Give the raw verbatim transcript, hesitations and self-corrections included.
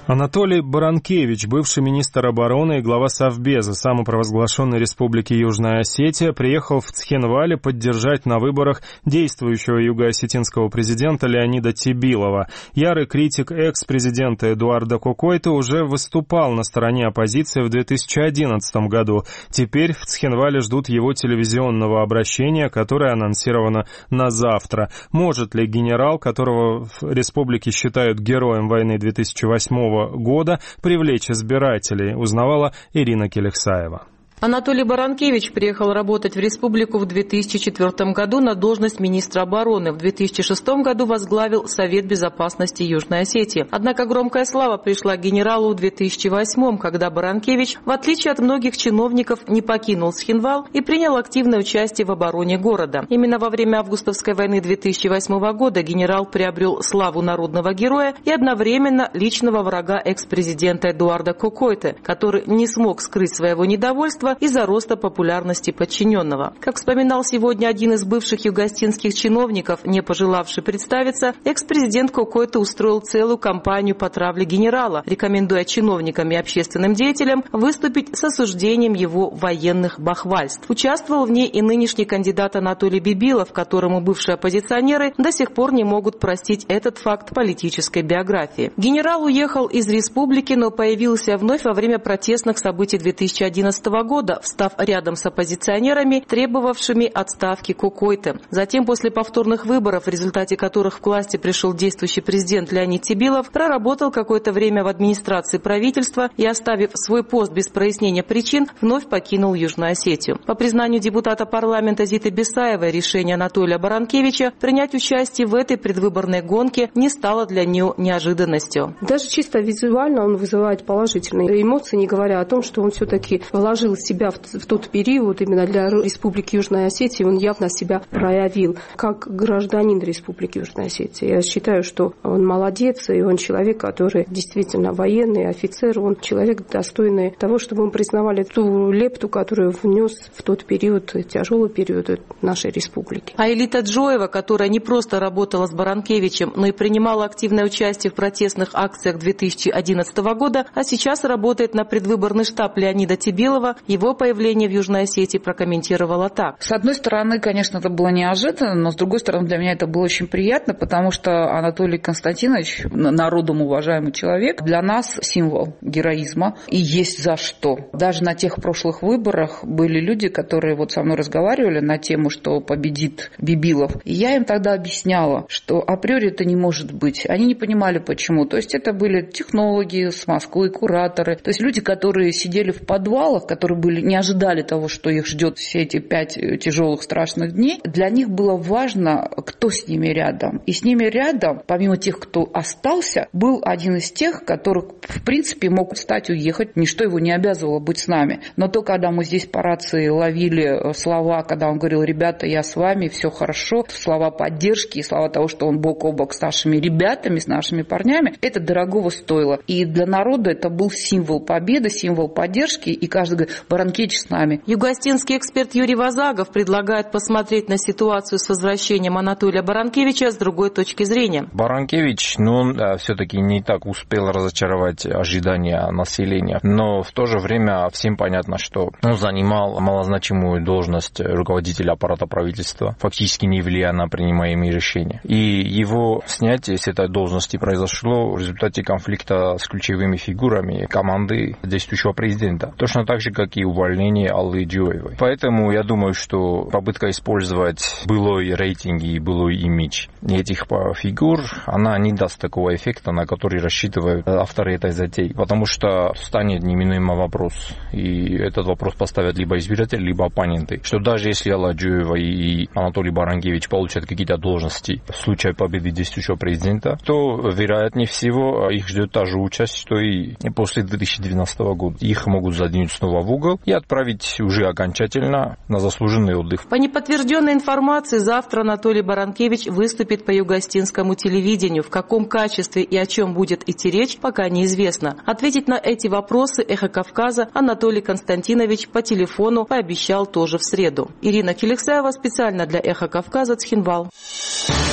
Анатолий Баранкевич, бывший министр обороны и глава Совбеза самопровозглашенной Республики Южная Осетия, приехал в Цхинвале поддержать на выборах действующего юго-осетинского президента Леонида Тебилова. Ярый критик экс-президента Эдуарда Кокойты уже выступал на стороне оппозиции в две тысячи одиннадцатом году. Теперь в Цхинвале ждут его телевизионного обращения, которое анонсировано на завтра. Может ли генерал, которого в республике считают героем войны две тысячи восьмого года, привлечь избирателей, узнавала Ирина Келексаева. Анатолий Баранкевич приехал работать в республику в две тысячи четвёртом году на должность министра обороны. В две тысячи шестом году возглавил Совет безопасности Южной Осетии. Однако громкая слава пришла к генералу в две тысячи восьмом, когда Баранкевич, в отличие от многих чиновников, не покинул Цхинвал и принял активное участие в обороне города. Именно во время августовской войны две тысячи восьмого года генерал приобрел славу народного героя и одновременно личного врага экс-президента Эдуарда Кокойты, который не смог скрыть своего недовольства из-за роста популярности подчиненного. Как вспоминал сегодня один из бывших югостинских чиновников, не пожелавший представиться, экс-президент Кокойты устроил целую кампанию по травле генерала, рекомендуя чиновникам и общественным деятелям выступить с осуждением его военных бахвальств. Участвовал в ней и нынешний кандидат Анатолий Бибилов, которому бывшие оппозиционеры до сих пор не могут простить этот факт политической биографии. Генерал уехал из республики, но появился вновь во время протестных событий две тысячи одиннадцатого года, встав рядом с оппозиционерами, требовавшими отставки Кокойты. Затем, после повторных выборов, в результате которых к власти пришел действующий президент Леонид Тебилов, проработал какое-то время в администрации правительства и, оставив свой пост без прояснения причин, вновь покинул Южную Осетию. По признанию депутата парламента Зиты Бесаевой, решение Анатолия Баранкевича принять участие в этой предвыборной гонке не стало для нее неожиданностью. Даже чисто визуально он вызывает положительные эмоции, не говоря о том, что он все-таки вложил себя в, в тот период, именно для Республики Южная Осетия, он явно себя проявил как гражданин Республики Южная Осетия. Я считаю, что он молодец, и он человек, который действительно военный офицер, он человек, достойный того, чтобы мы признавали ту лепту, которую внес в тот период, тяжелый период нашей республики. А Элита Джоева, которая не просто работала с Баранкевичем, но и принимала активное участие в протестных акциях две тысячи одиннадцатого года, а сейчас работает на предвыборный штаб Леонида Тебилова, его появление в Южной Осетии прокомментировала так. С одной стороны, конечно, это было неожиданно, но с другой стороны, для меня это было очень приятно, потому что Анатолий Константинович, народом уважаемый человек, для нас символ героизма, и есть за что. Даже на тех прошлых выборах были люди, которые вот со мной разговаривали на тему, что победит Бибилов. И я им тогда объясняла, что априори это не может быть. Они не понимали, почему. То есть это были технологи с Москвы, кураторы, то есть люди, которые сидели в подвалах, которые были, не ожидали того, что их ждет все эти пять тяжелых страшных дней. Для них было важно, кто с ними рядом. И с ними рядом, помимо тех, кто остался, был один из тех, которых, в принципе, мог встать и уехать. Ничто его не обязывало быть с нами. Но то, когда мы здесь по рации ловили слова, когда он говорил: ребята, я с вами, все хорошо, слова поддержки и слова того, что он бок о бок с нашими ребятами, с нашими парнями, это дорогого стоило. И для народа это был символ победы, символ поддержки. И каждый говорит: Баранкевич с нами. Югостинский эксперт Юрий Вазагов предлагает посмотреть на ситуацию с возвращением Анатолия Баранкевича с другой точки зрения. Баранкевич, ну, он да, все-таки не так успел разочаровать ожидания населения, но в то же время всем понятно, что он занимал малозначимую должность руководителя аппарата правительства, фактически не влияя на принимаемые решения. И его снятие с этой должности произошло в результате конфликта с ключевыми фигурами команды действующего президента. Точно так же, как и увольнение Аллы Джоевой. Поэтому я думаю, что попытка использовать былой рейтинг и былой имидж этих фигур, она не даст такого эффекта, на который рассчитывают авторы этой затеи. Потому что станет неминуемо вопрос. И этот вопрос поставят либо избиратели, либо оппоненты. Что даже если Алла Джоева и Анатолий Баранкевич получат какие-то должности в случае победы действующего президента, то, вероятнее всего, их ждет та же участь, что и после две тысячи двенадцатого года. Их могут задвинуть снова в угол и отправить уже окончательно на заслуженный отдых. По неподтвержденной информации, завтра Анатолий Баранкевич выступит по югостинскому телевидению. В каком качестве и о чем будет идти речь, пока неизвестно. Ответить на эти вопросы «Эхо Кавказа» Анатолий Константинович по телефону пообещал тоже в среду. Ирина Келексаева специально для «Эхо Кавказа», Цхинвал.